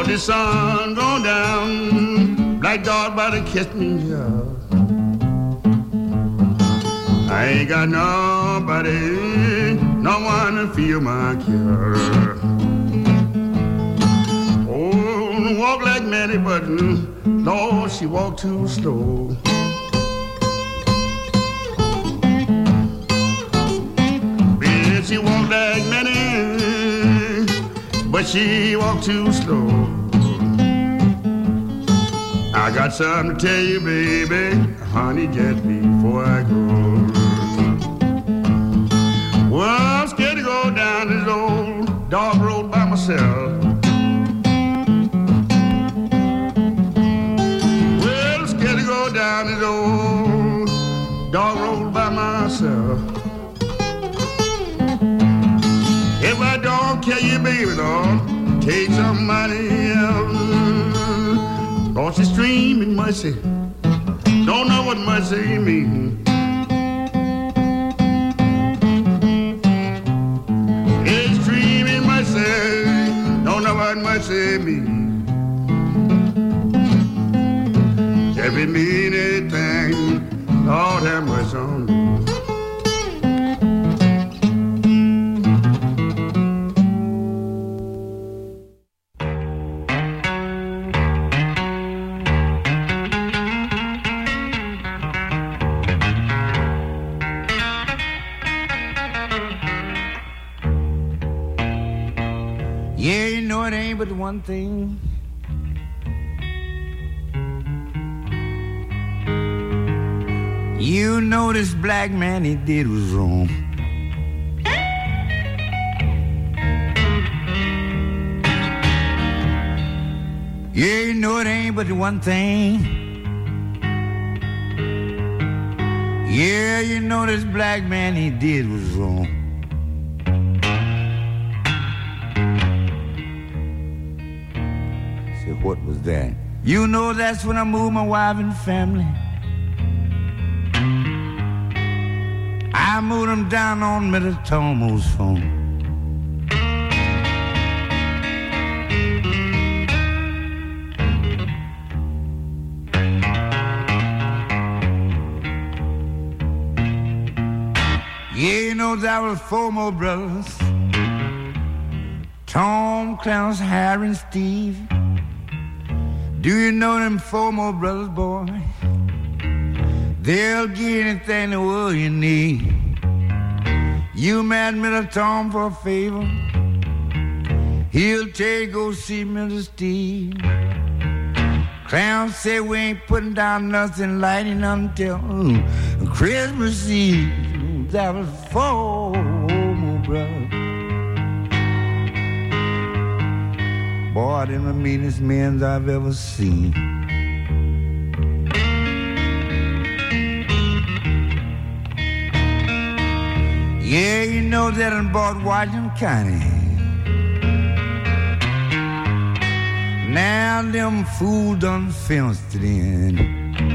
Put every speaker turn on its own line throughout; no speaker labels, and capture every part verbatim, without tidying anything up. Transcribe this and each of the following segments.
the sun gone down, black dog about to kiss me, yeah. I ain't got nobody, no one to feel my care. Oh, walk like Manny Button, Lord, she walk too slow. Bitch, she walk like Manny, but she walk too slow. I got something to tell you, baby, honey, just before I go. Well, I'm scared to go down this old dog road by myself. Well, I'm scared to go down this old dog road by myself. If I don't kill you, baby, Lord, take somebody else. Cause she's streaming mercy, don't know what mercy means. It's streaming mercy, don't know what mercy means. Every minute thing, Lord have mercy on me.
Yeah, you know it ain't but one thing. You know this black man he did was wrong. Yeah, you know it ain't but one thing. Yeah, you know this black man he did was wrong. What was that? You know that's when I moved my wife and family. I moved them down on Metatomo's phone. Yeah, you know that was four more brothers. Tom, Clarence, Harry, and Steve. Do you know them four more brothers, boy? They'll give you anything the world you need. You mad Mister Tom for a favor, he'll tell you go see Mister Steve. Clown say we ain't putting down nothing lighting until ooh, Christmas Eve. That was four more brothers. Boy, them the meanest men I've ever seen. Yeah, you know that in bought Washington County. Now them fools done fenced it in.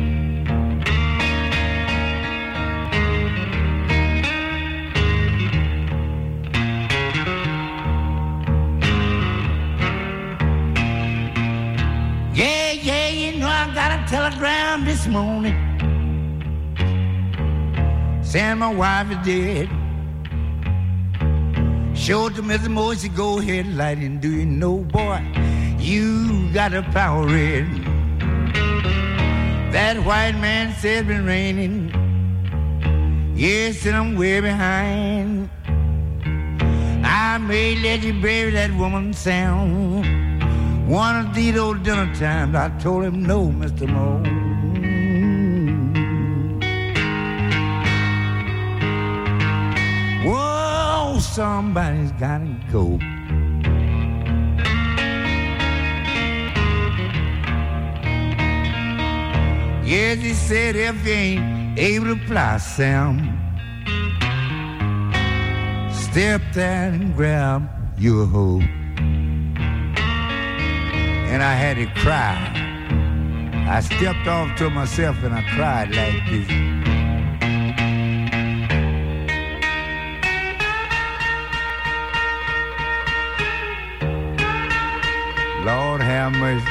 Telegram this morning saying my wife is dead. Showed to Mister Morrissey, go ahead, light it. Do you know, boy, you got a power red. That white man said it's been raining. Yes, and I'm way behind. I may let you bury that woman's sound. One of these old dinner times, I told him no, Mister Moore. Whoa, somebody's gotta go. Yes, he said if you ain't able to fly, Sam, step there and grab your hoe. And I had to cry. I stepped off to myself and I cried like this. Lord have mercy.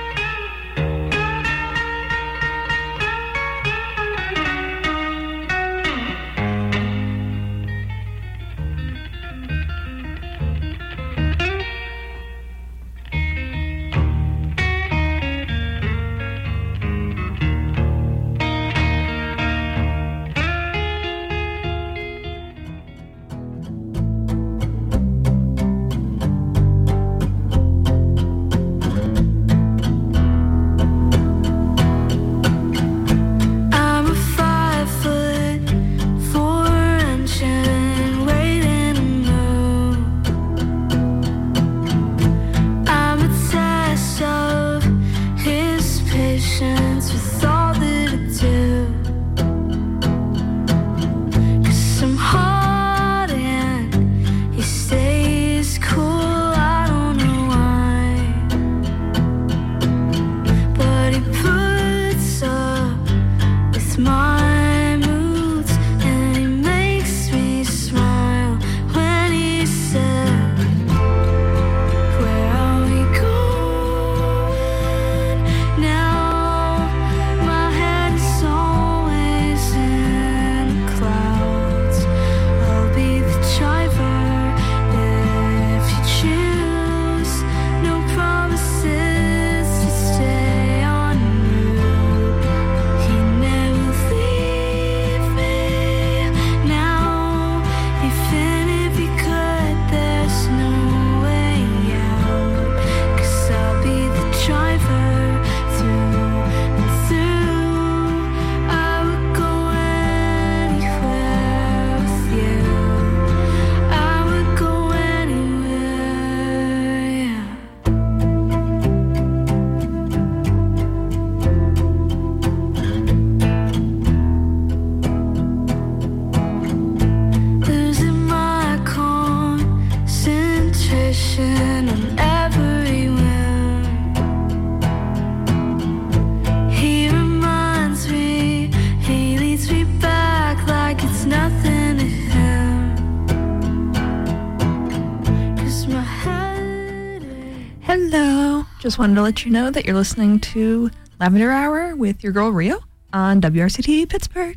Just wanted to let you know that you're listening to Lavender Hour with your girl Rio on W R C T Pittsburgh.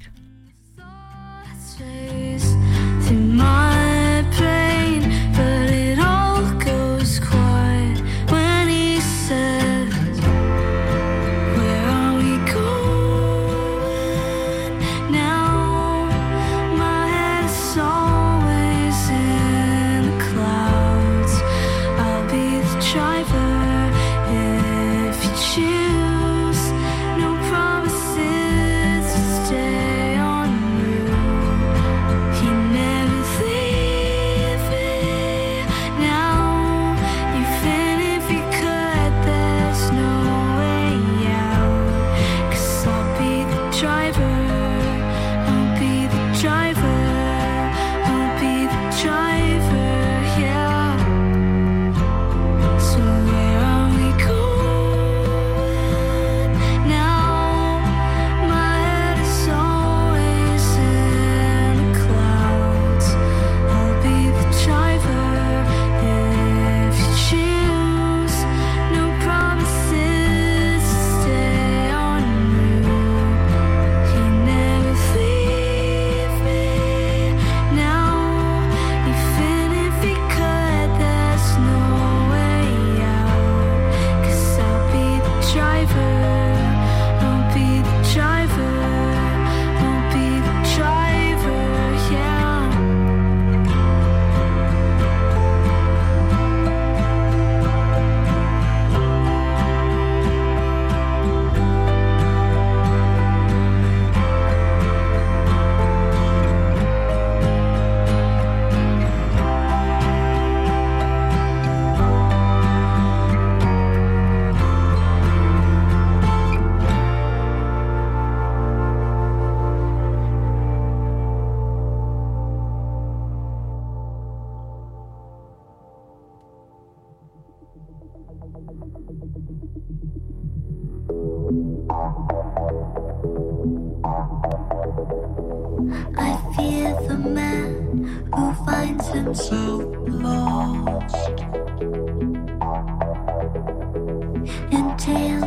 I fear the man who finds himself lost.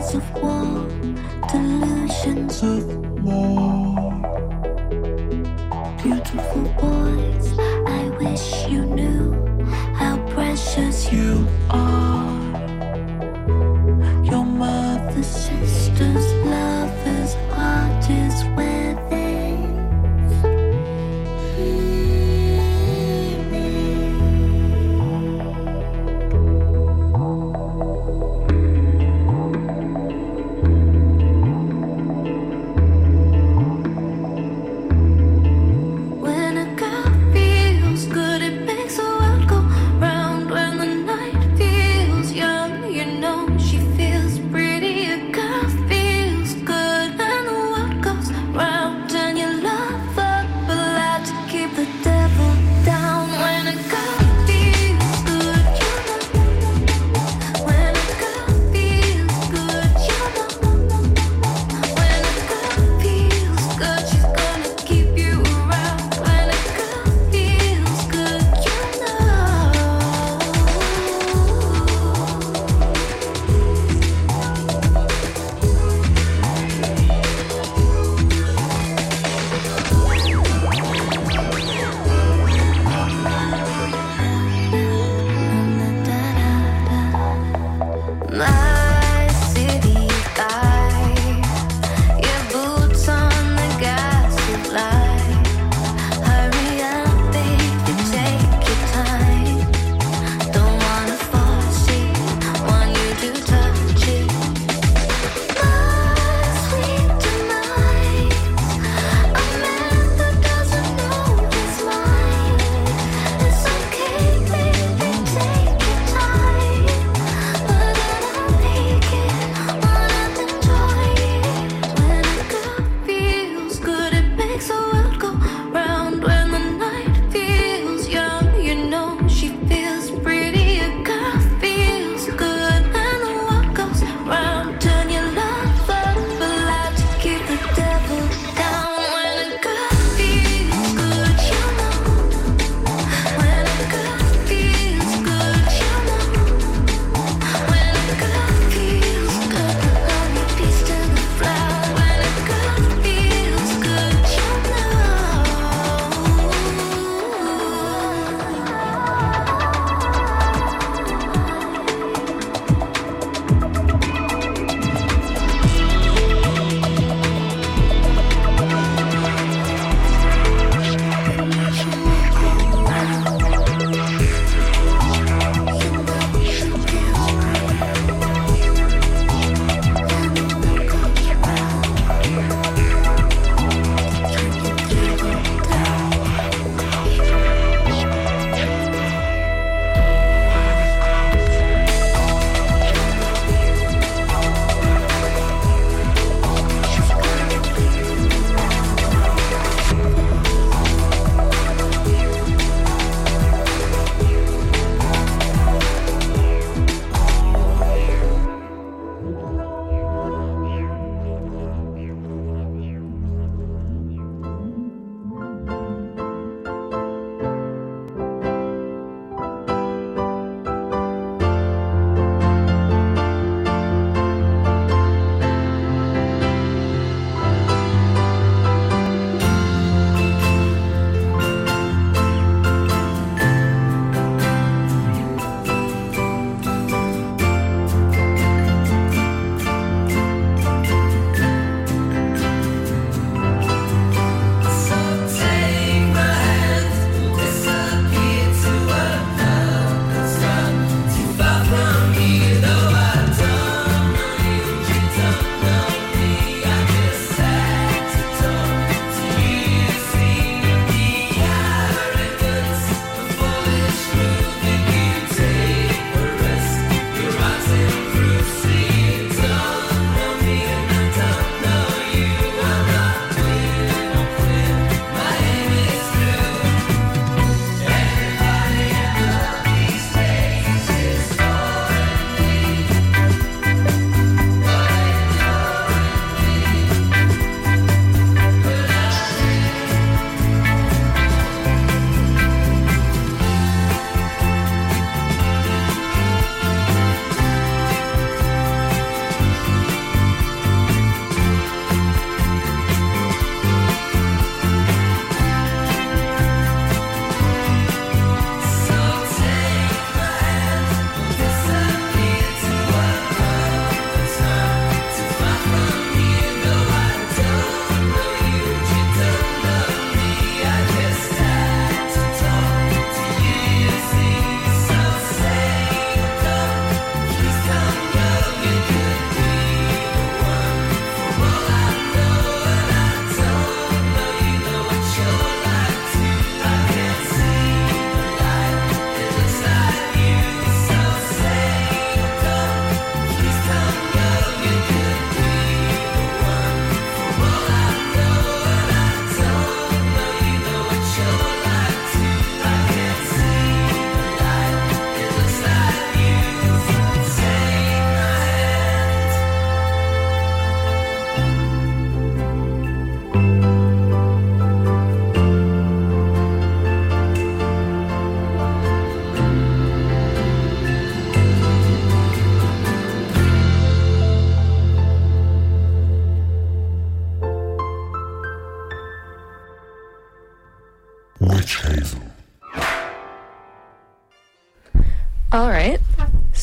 Illusions of war, delusions of war. Beautiful boys, I wish you knew how precious you are. Your mother's sister's lover's heart is within.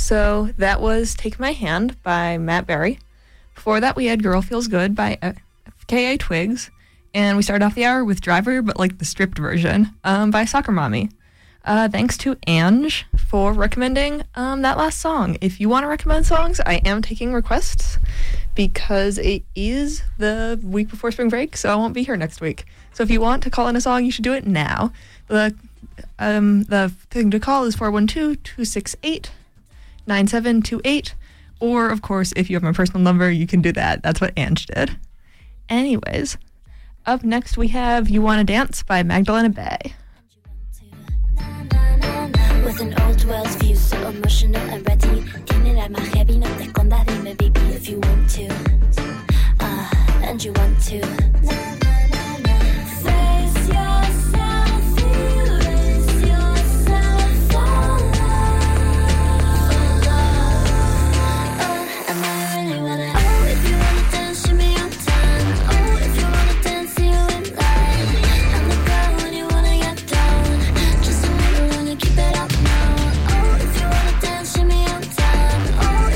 So that was Take My Hand by Matt Berry. Before that, we had Girl Feels Good by F K A Twigs. And we started off the hour with Driver, but like the stripped version, um, by Soccer Mommy. Uh, thanks to Ange for recommending um, that last song. If you want to recommend songs, I am taking requests because it is the week before spring break, so I won't be here next week. So if you want to call in a song, you should do it now. The um, the thing to call is four one two, two six eight, nine seven two eight. Or, of course, if you have my personal number, you can do that. That's what Ange did. Anyways, up next we have You Wanna Dance by Magdalena Bay.
With an old world view, so emotional and ready. Tiene el alma heavy, no te escondas, dime baby if you want to. Uh, and you want to. Face yourself, erase yourself for love. Uh, and I really wanna. Oh, if you wanna dance, shimmy on time. Oh, if you wanna dance, see you in line. I'm the girl when you wanna get down. Just a little when you keep it up. Oh, if you wanna dance, shimmy on time. Oh,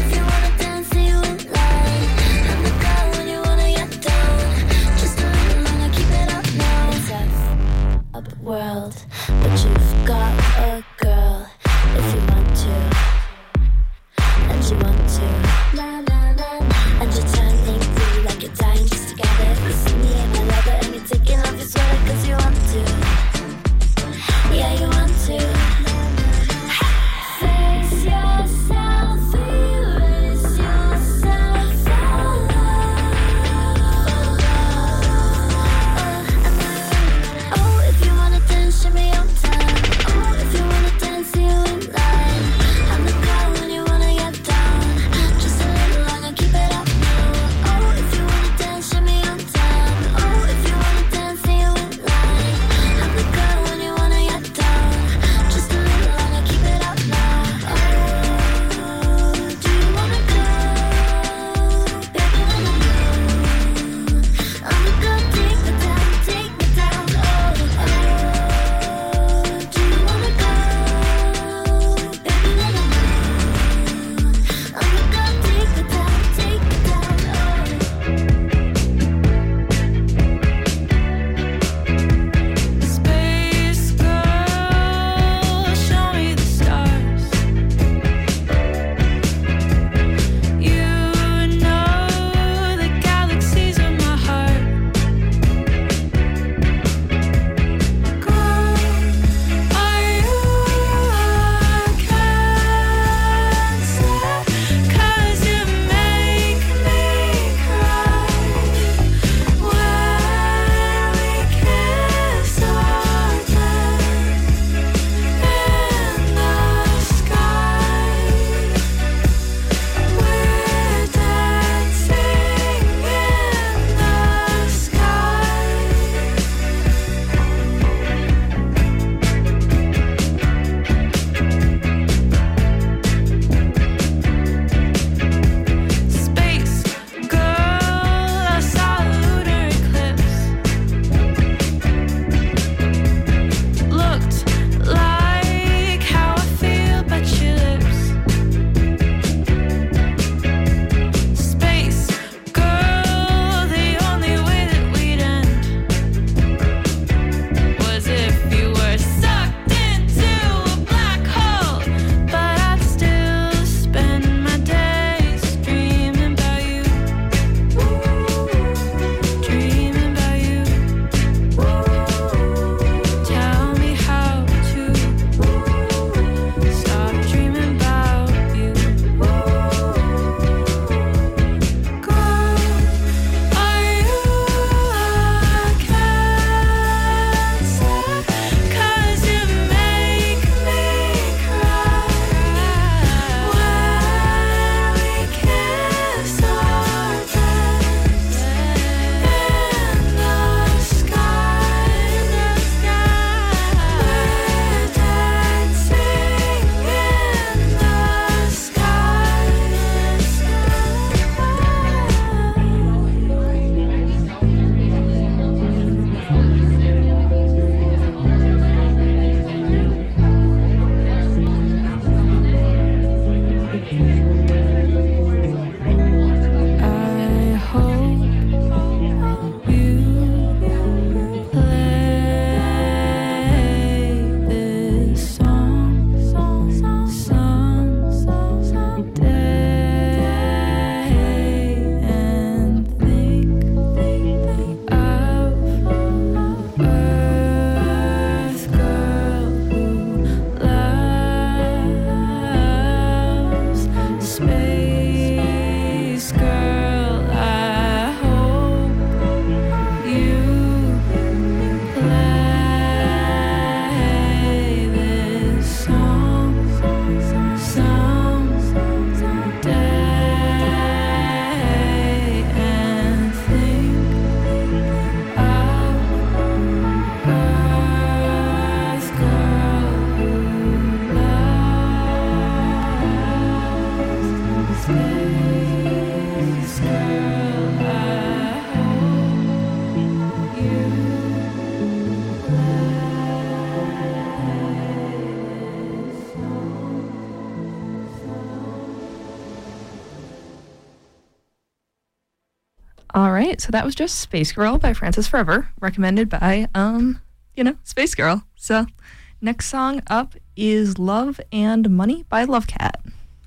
All right, so that was just Space Girl by Frances Forever, recommended by, um, you know, Space Girl. So next song up is Love and Money by Love Cat.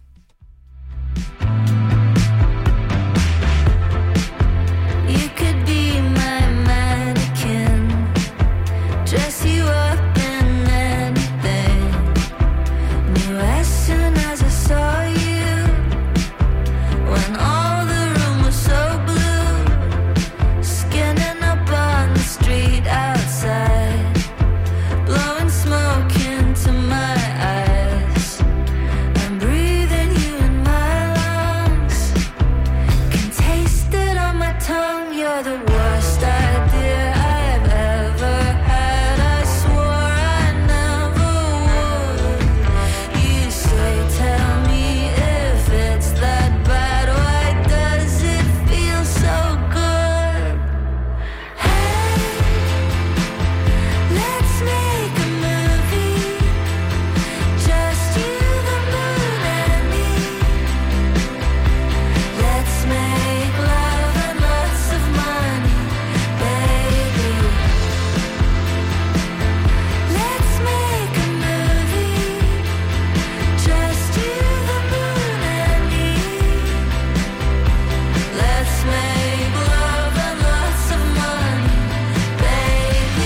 You could be my mannequin, dress you up in anything. Knew as soon as I saw you, when all the room was so blue, skinning up on the street outside, blowing smoke into my eyes. I'm breathing you in my lungs, can taste it on my tongue. You're the worst idea I've ever had. I swore I never would. You say, tell me if it's that bad. Why does it feel so good? Hey, let's make a movie, just you, the moon, and me. Let's make love and lots of money, baby. Let's make a movie, just you, the moon, and me. Let's make love and lots of money, baby.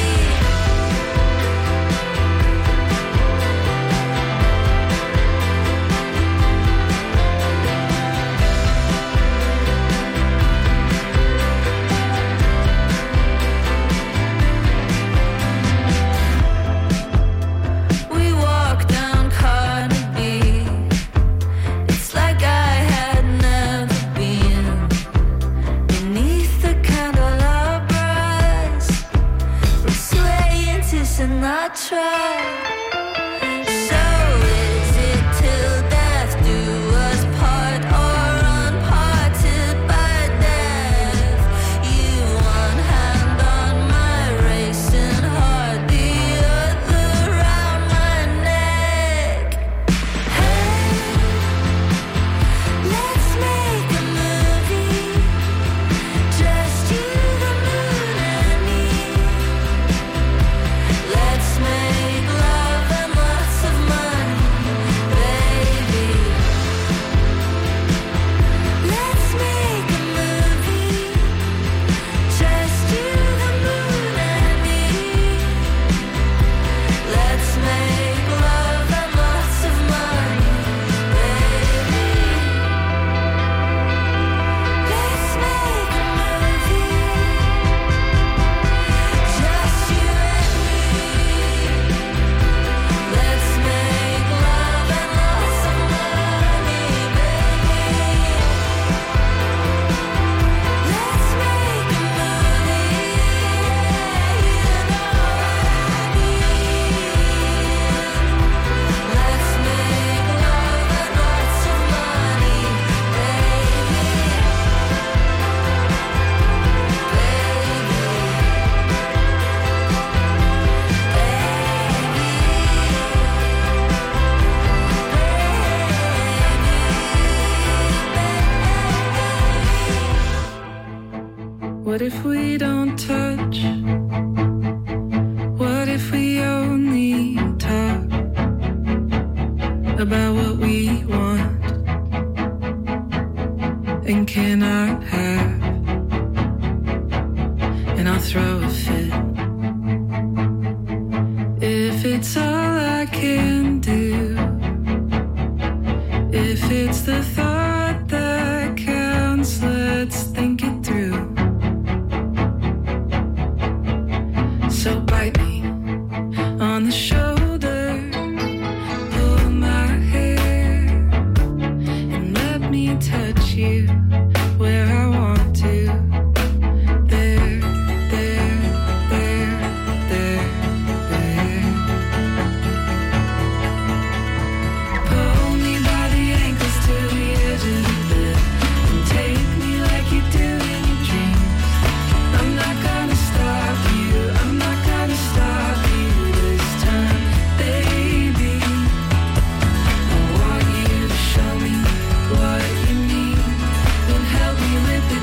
We walk down Carnaby. It's like I had never been. Beneath the candelabras, we sway into Sinatra. So is it till death do us part, or unparted by death? You one hand on my racing heart, the other round my neck. Hey, let's make a movie, just you, the moon, and me. Let's make love and lots of money, baby. Let's make a movie, just you, the moon, and me. Let's make love and lots of money, baby. Let's make a movie, just you and me. Let's make love and lots of money, baby. Let's make a movie, you know what I mean. Let's make love and lots of money,
What if we don't touch? What if we only talk about what we want and cannot have? And I'll throw a fit if it's all I can do. If it's the thought that counts, let's think it through. So bite me on the shoulder, pull my hair, and let me touch you where I want to. There, there, there, there, there. Pull me by the ankles to the edge of the bed and take me like you do in your dreams. I'm not gonna stop you, I'm not gonna stop you this time, baby. I want you to show me what you mean and help me with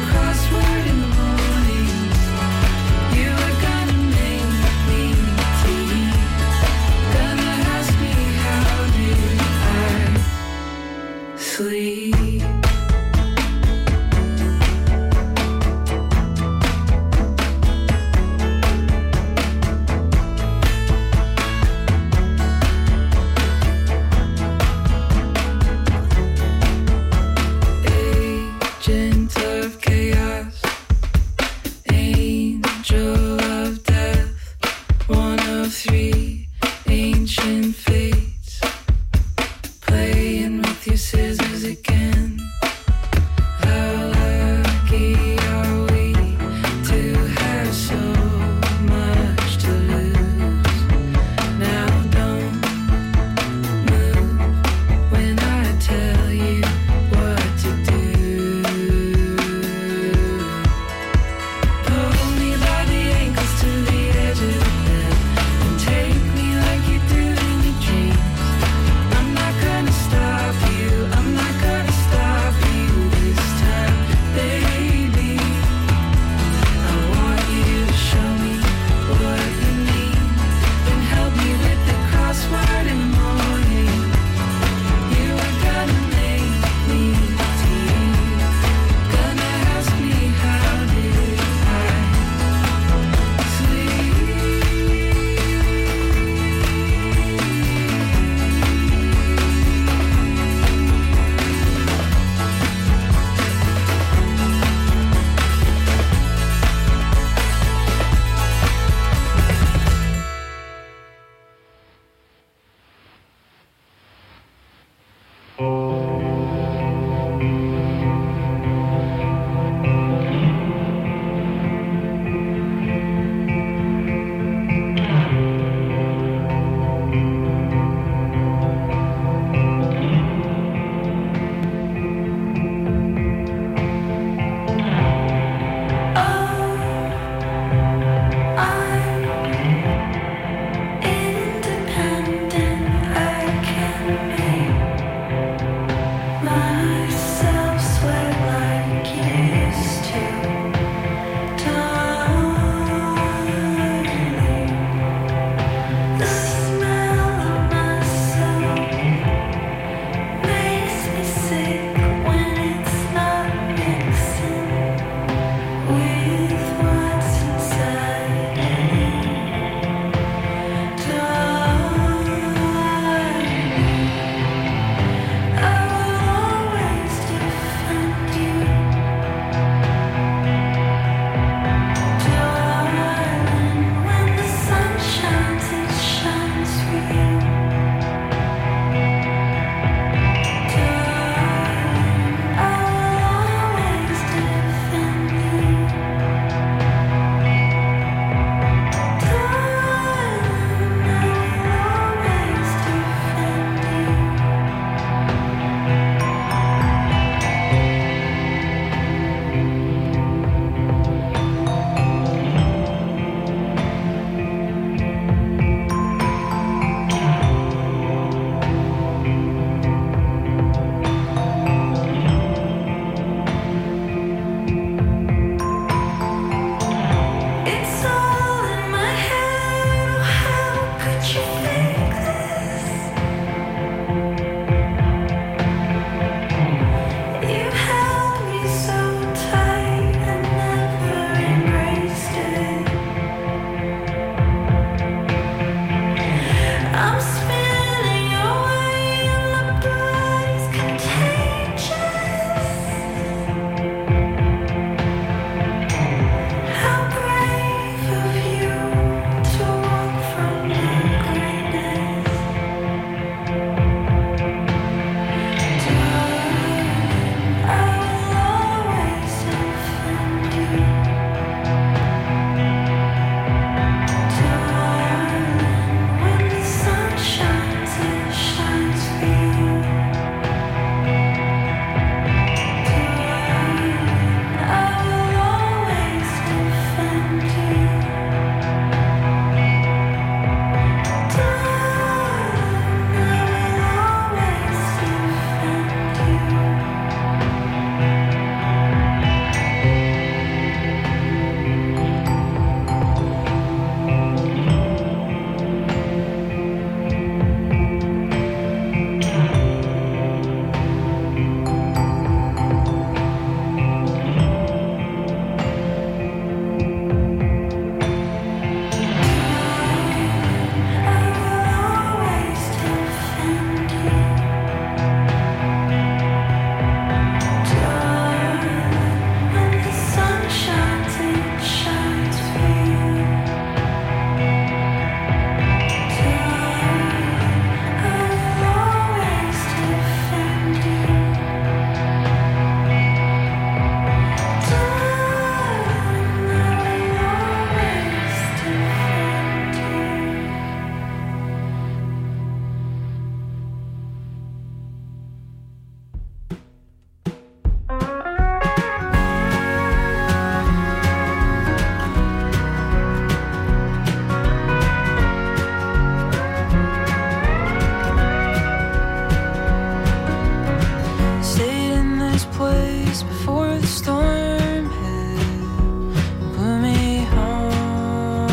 the storm hit, blew me home.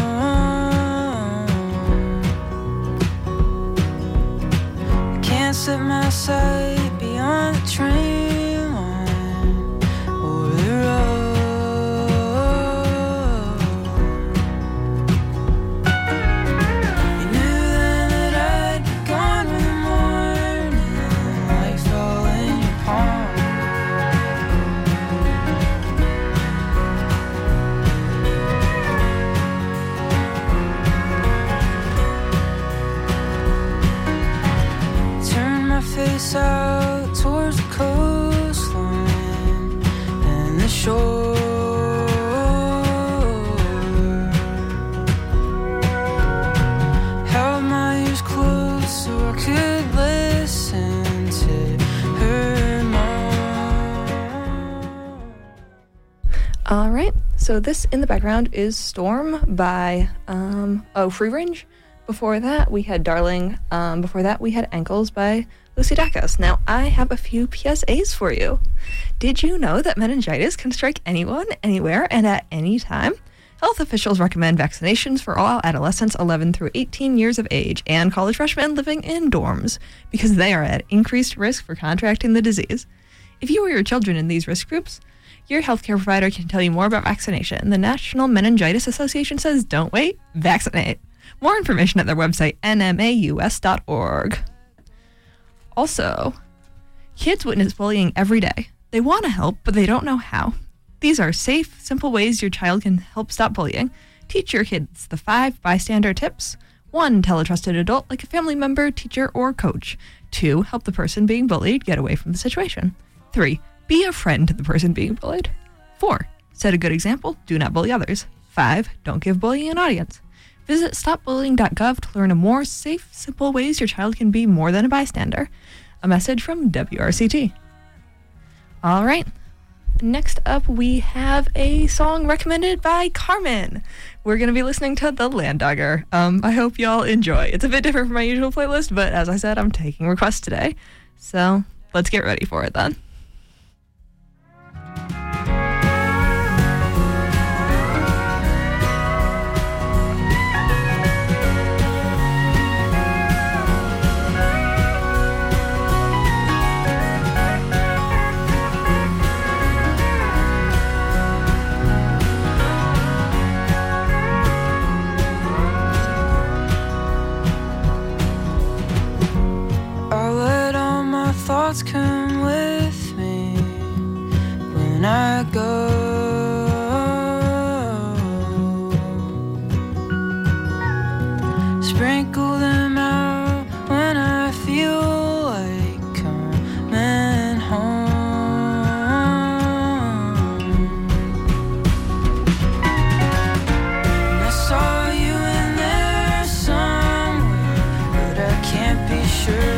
I can't set my sight beyond the train line or the road. You knew then that I'd be gone when the morning light fell in your palm. Turn my face out towards the coastline and the shore. Held my ears close so I could listen to her moan.
All right. So this in the background is Storm by um oh Free Range. Before that we had Darling. Um, before that we had Ankles by Lucy Dacus. Now I have a few P S As for you. Did you know that meningitis can strike anyone, anywhere, and at any time? Health officials recommend vaccinations for all adolescents eleven through eighteen years of age and college freshmen living in dorms because they are at increased risk for contracting the disease. If you or your children in these risk groups, your healthcare provider can tell you more about vaccination. The National Meningitis Association says don't wait, vaccinate. More information at their website, N M A U S dot org. Also, kids witness bullying every day. They want to help, but they don't know how. These are safe, simple ways your child can help stop bullying. Teach your kids the five bystander tips. One, tell a trusted adult like a family member, teacher, or coach. Two, help the person being bullied get away from the situation. Three, be a friend to the person being bullied. Four, set a good example. Do not bully others. Five, don't give bullying an audience. Visit stop bullying dot gov to learn a more safe, simple ways your child can be more than a bystander. A message from W R C T. All right. Next up, we have a song recommended by Carmen. We're going to be listening to The Land Dogger. Um, I hope y'all enjoy. It's a bit different from my usual playlist, but as I said, I'm taking requests today. So let's get ready for it then.
I'll let all my thoughts come with me when I go. Sprinkle them out when I feel like coming home. I saw you in there somewhere, but I can't be sure.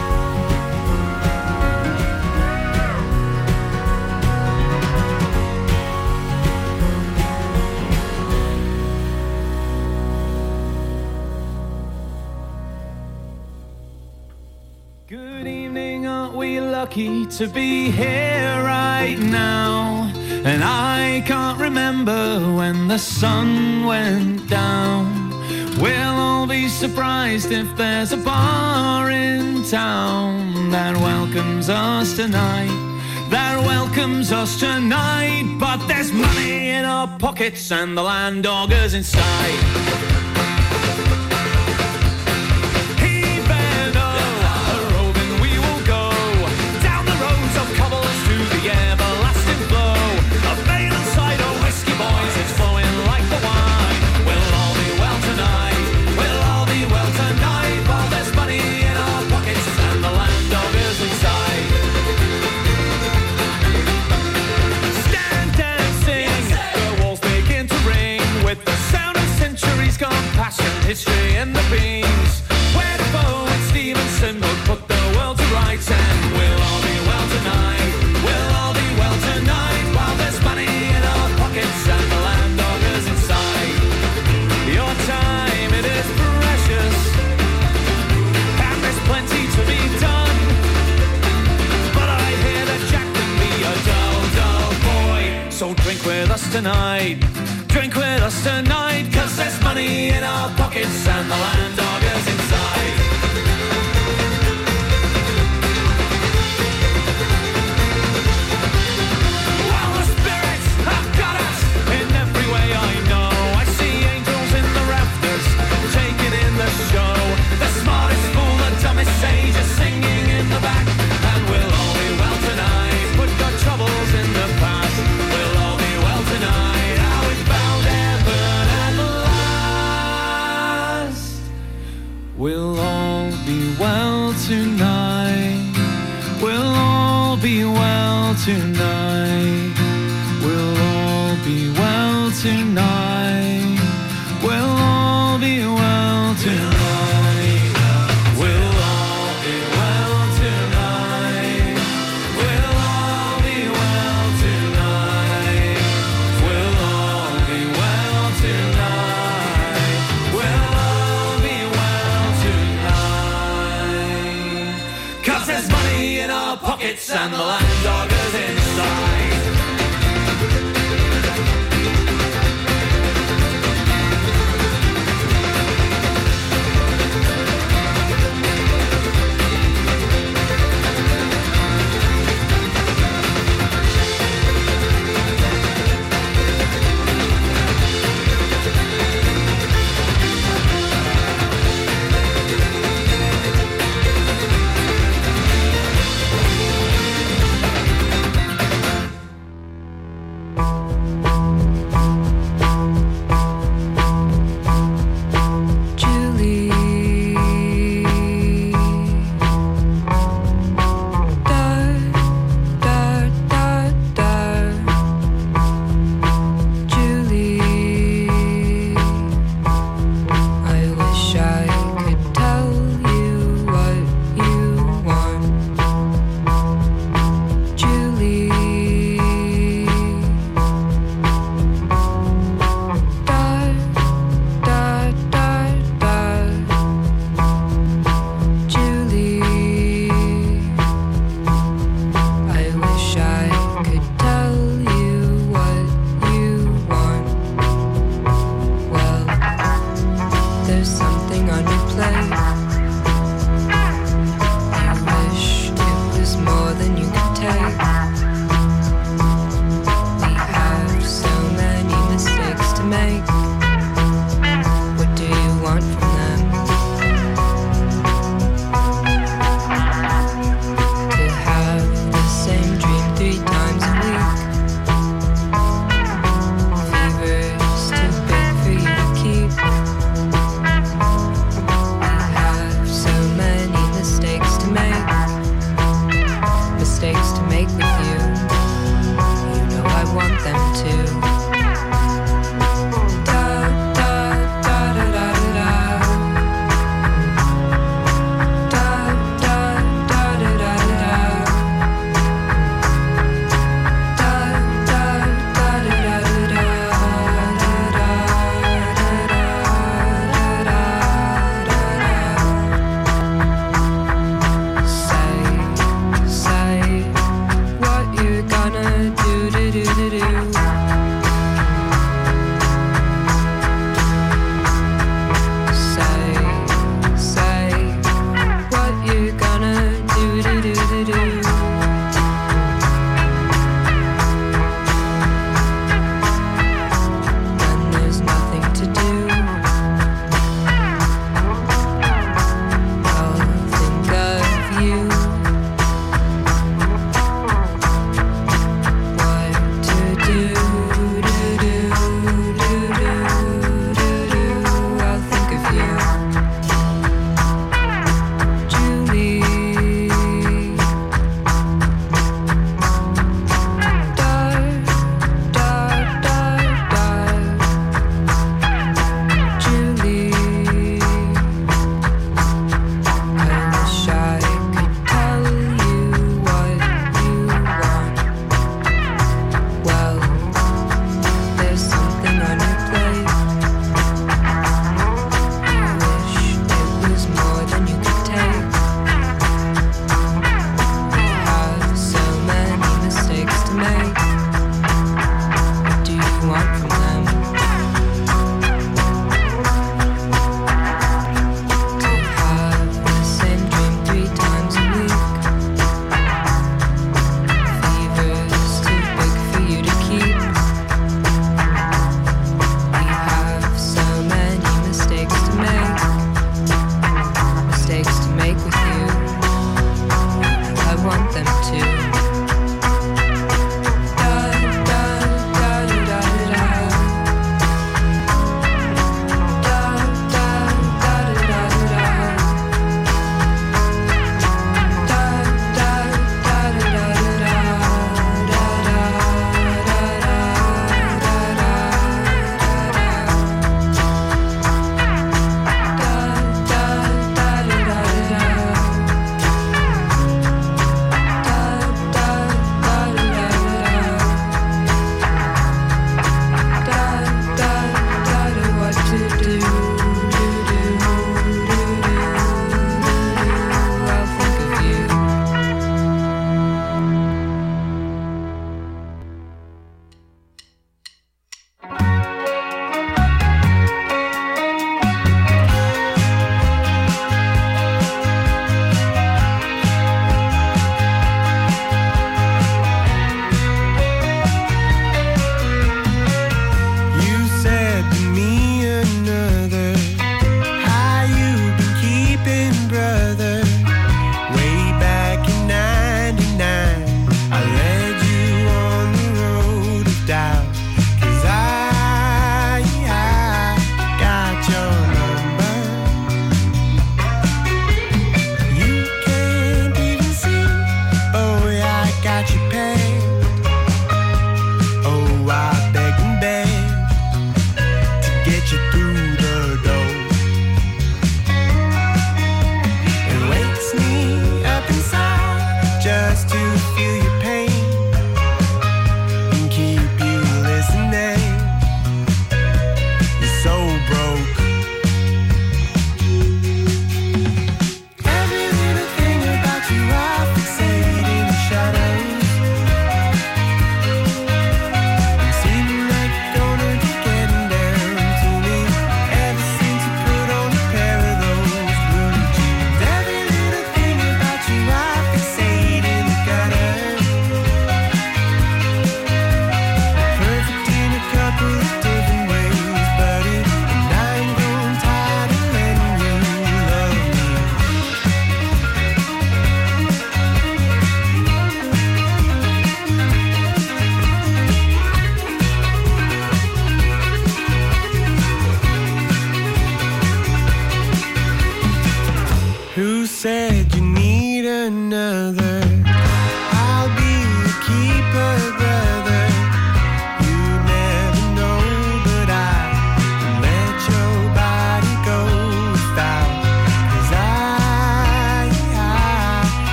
Good evening, aren't we lucky to be here right now? And I can't remember when the sun went down. We'll all be surprised if there's a bar in town that welcomes us tonight, that welcomes us tonight. But there's money in our pockets and the land doggers inside. So drink with us tonight, drink with us tonight, cause there's money in our pockets and the land doggers inside. Well, the spirits have got us in every way I know. I see angels in the rafters, taking in the show. The smartest fool, the dumbest sage is singing in the back. And we'll all be well tonight, put your troubles in the past. We'll all be well tonight, how we found heaven at last. We'll all be well tonight. We'll all be well tonight. We'll all be well tonight. We'll all be well tonight. We'll all be well tonight. We'll all be well tonight. We'll all be well tonight. We'll all be well tonight. Cause there's money in our pockets and the land doggers inside.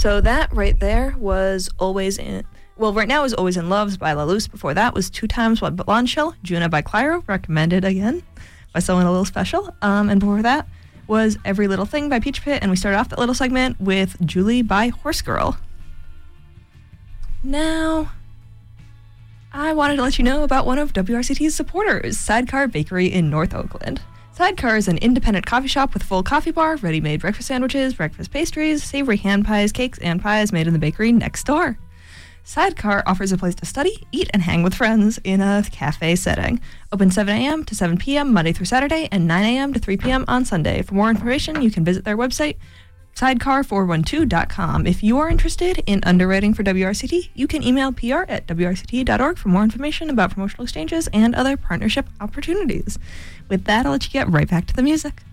So that right there was Always in... Well, right now is Always in Loves by La Luz. Before that was Two Times by Blonde Shell, Juna by Clairo, recommended again by someone a little special. Um, and before that was Every Little Thing by Peach Pit, and we started off that little segment with Julie by Horse Girl. Now, I wanted to let you know about one of W R C T's supporters, Sidecar Bakery in North Oakland. Sidecar is an independent coffee shop with a full coffee bar, ready-made breakfast sandwiches, breakfast pastries, savory hand pies, cakes, and pies made in the bakery next door. Sidecar offers a place to study, eat, and hang with friends in a cafe setting. Open seven a.m. to seven p.m. Monday through Saturday and nine a.m. to three p.m. on Sunday. For more information, you can visit their website, sidecar four one two dot com. If you are interested in underwriting for W R C T, you can email P R at W R C T dot org for more information about promotional exchanges and other partnership opportunities. With that, I'll let you get right back to the music.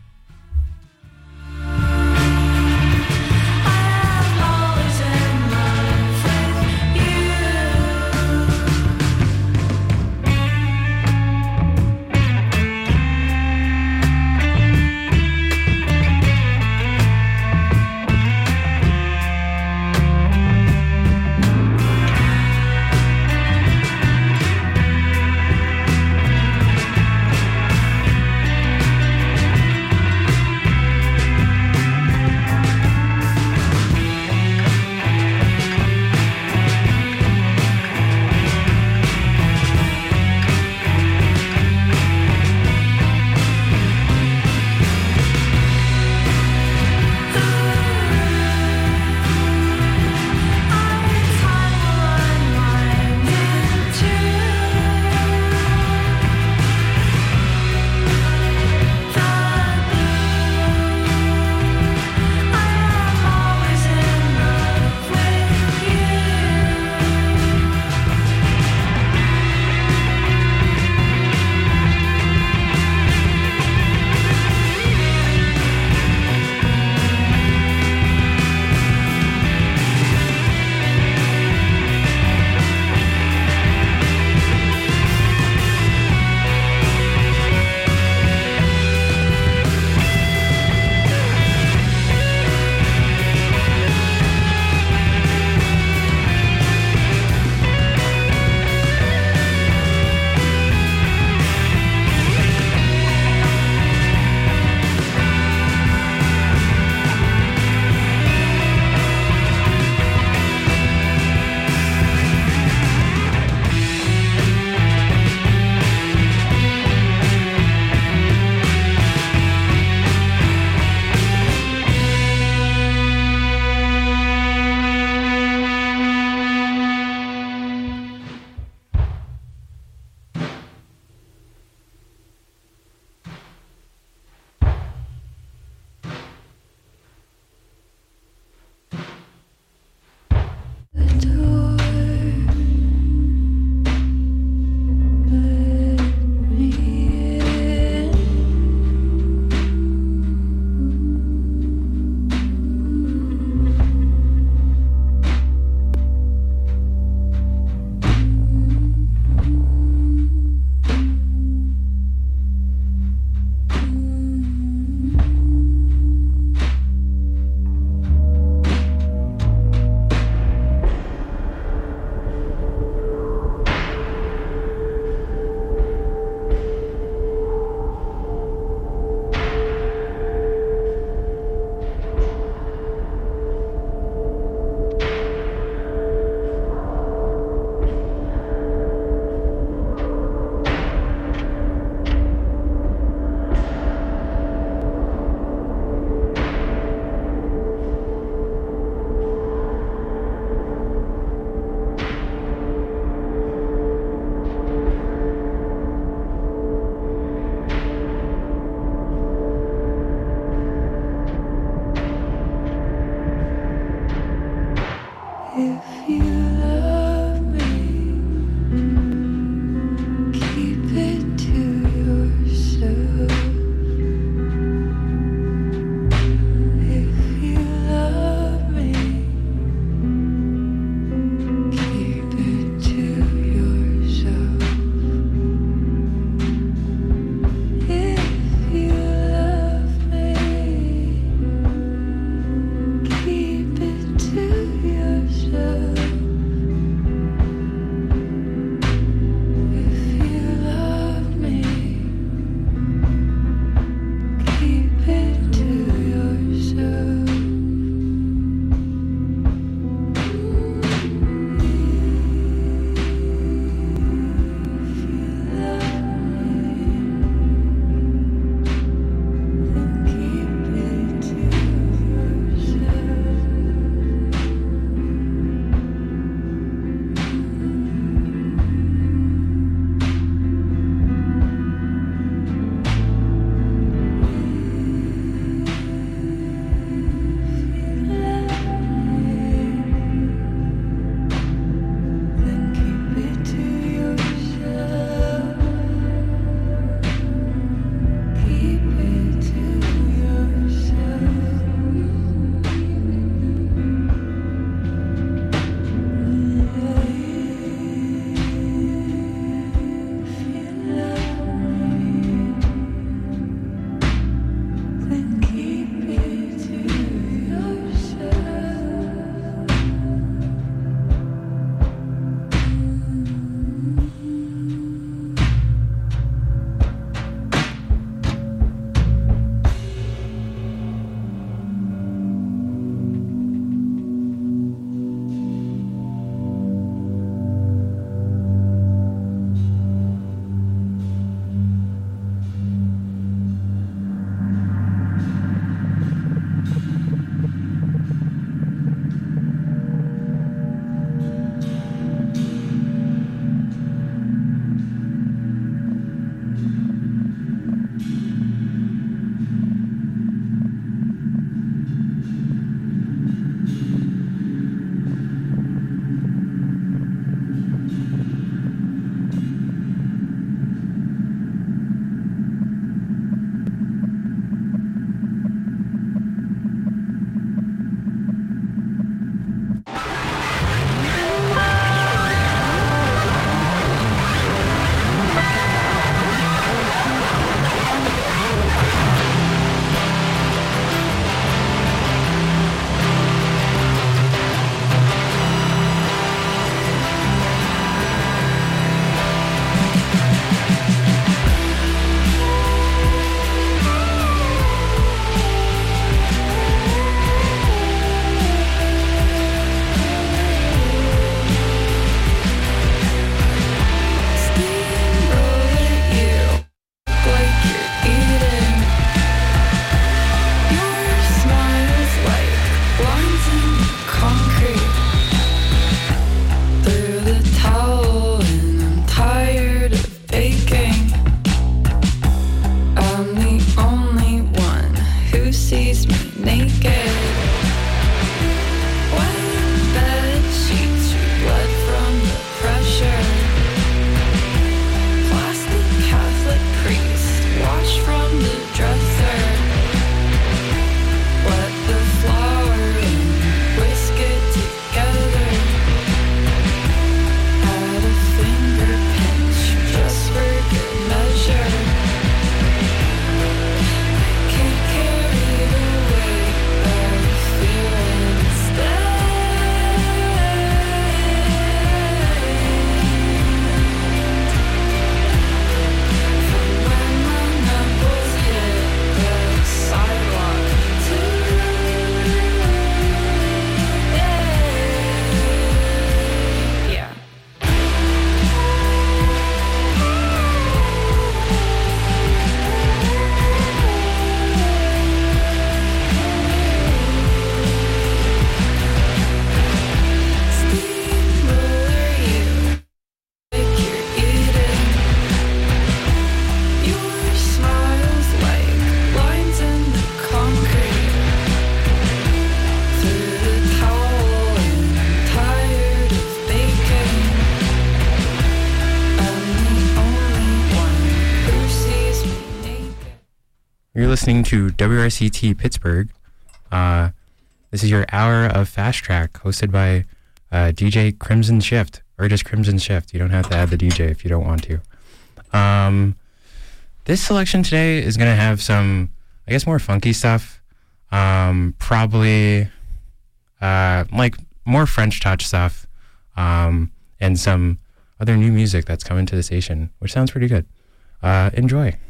You're listening to W R C T Pittsburgh. Uh, this is your hour of Fast Track, hosted by uh, D J Crimson Shift, or just Crimson Shift. You don't have to add the D J if you don't want to. Um, this selection today is going to have some, I guess, more funky stuff. Um, probably uh, like more French touch stuff, um, and some other new music that's coming to the station, which sounds pretty good. Uh, enjoy.